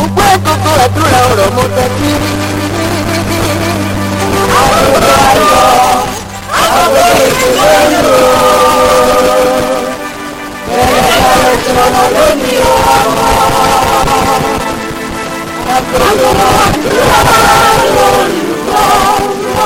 gbogbo gbogbo àdúrà ọ̀rọ̀ mo tẹ́tí. Àwòrán ayọ̀ àwọn ìdílé lò. Bẹ̀rẹ̀ àròjọ lónìí ọmọ. Àgbọ̀dọ̀ àdúrà lónìí ọmọ.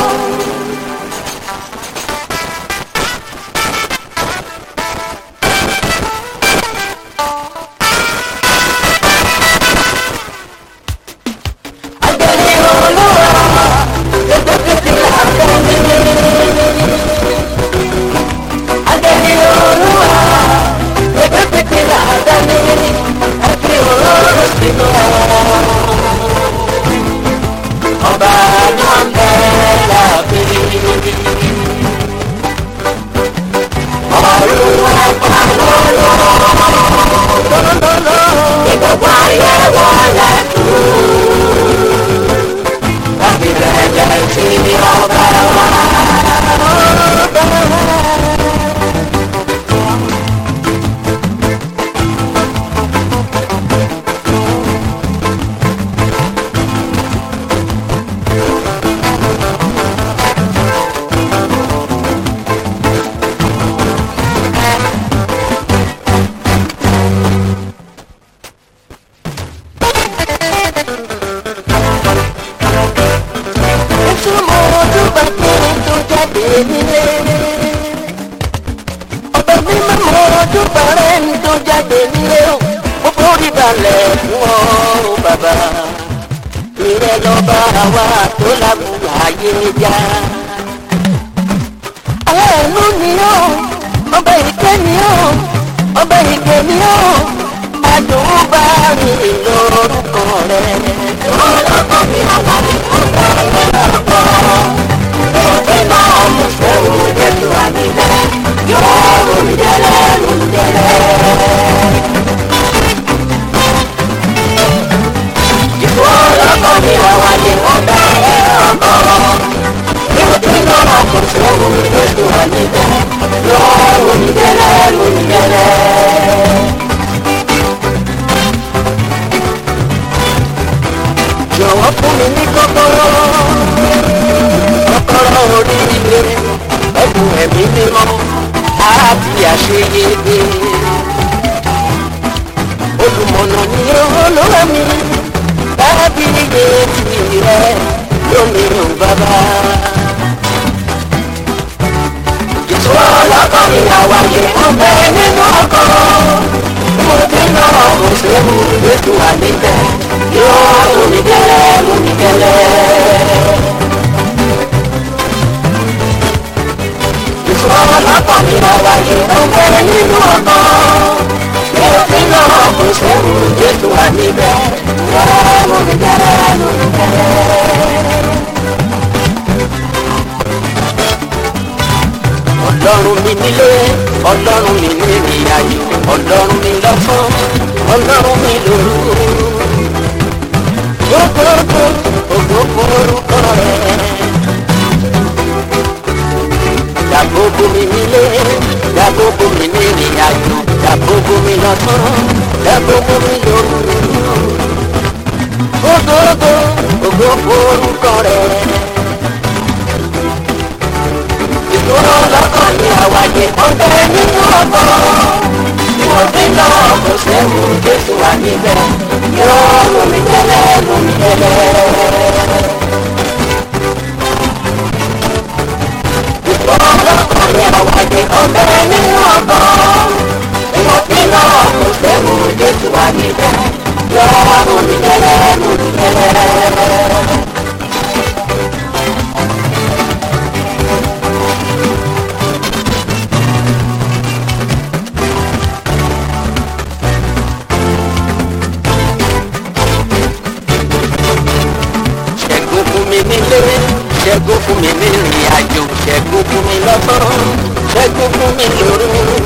ṣẹ́gun fún mi ní ìrìn àjò, ṣẹ́gun fún mi lọ́tọ́, ṣẹ́gun fún mi lóru.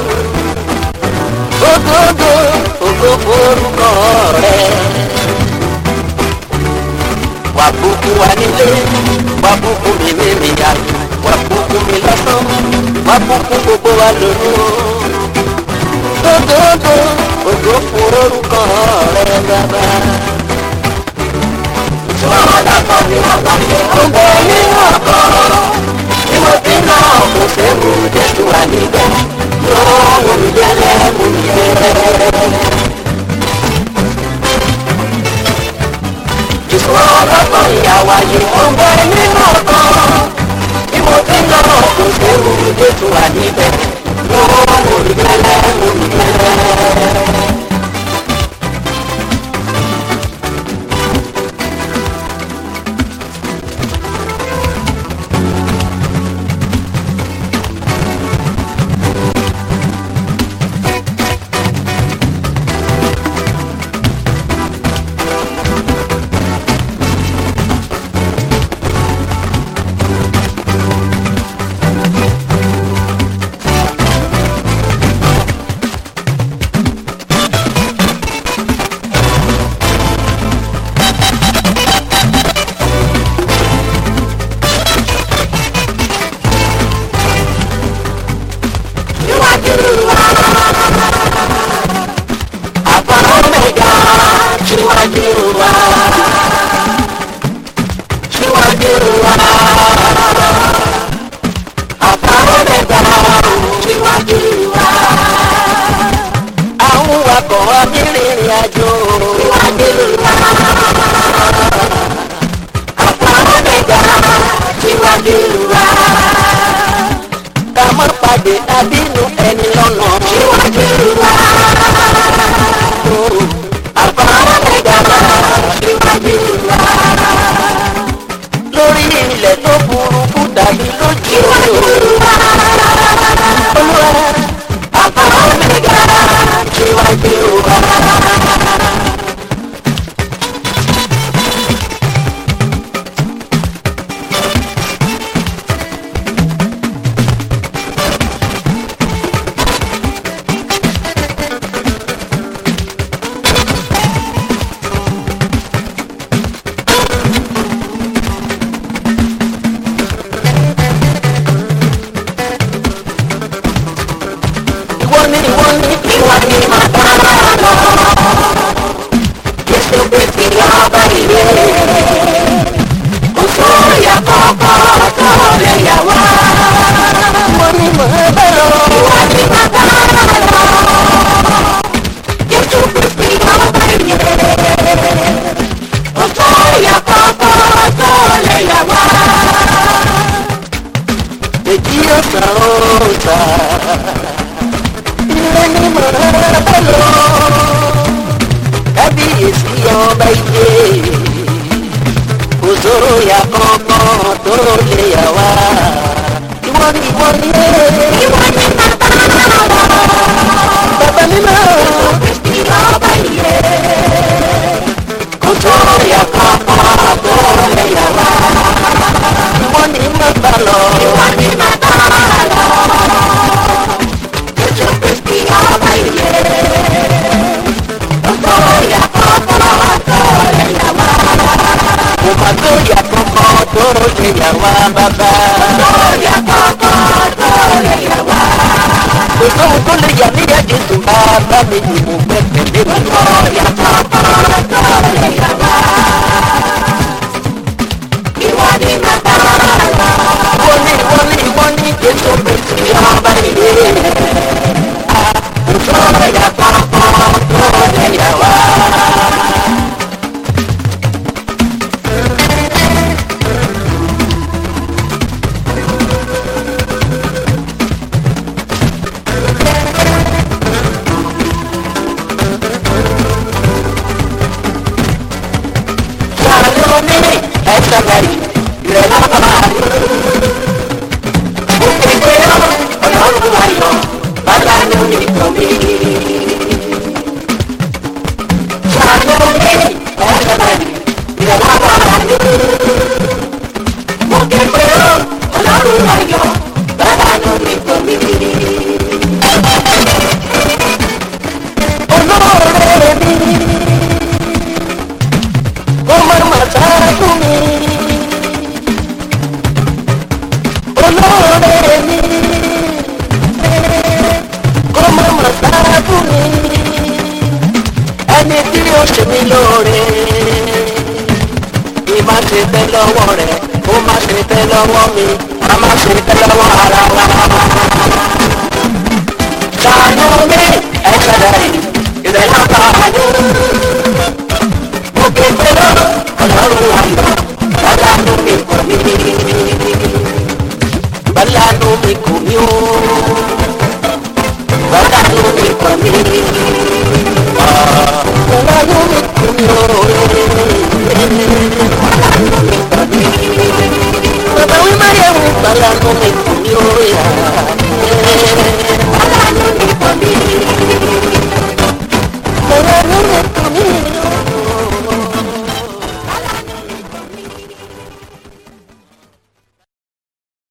Ògógó ògo forúkọ rẹ̀. Wà bùkún wa nílé, wà bùkún mi ní ìrìn àjò, wà bùkún mi lọ́tọ́, wà bùkún gbogbo wa lóru. Ògógó ògo forúkọ rẹ̀ bàbá. ìtura ọlọ́kọ̀ ni àgbáyé ọgbẹ́ nínú ọkọ̀ tí mo fi lọ kò séwu jésù wà níbẹ̀ yóò mú mi délẹ̀ mú mi délẹ̀. ìtura ọlọ́kọ̀ ìyàwó ayé ọgbẹ́ nínú ọkọ̀ tí mo fi lọ kò séwu jésù wà níbẹ̀ yóò mú mi délẹ̀ mú mi délẹ̀. má ṣe tẹ́ lọ́wọ́ rẹ̀ kó má ṣe tẹ́ lọ́wọ́ mi ká má ṣe tẹ́ lọ́wọ́ ara wa. ṣàánú mi ẹ̀ṣẹ̀lẹ̀ ìrẹ̀ lápá àánú. òkè pẹ̀lú ọlọ́run àyọ̀ bálánú mi kò ní. bálánú mi kò ní o.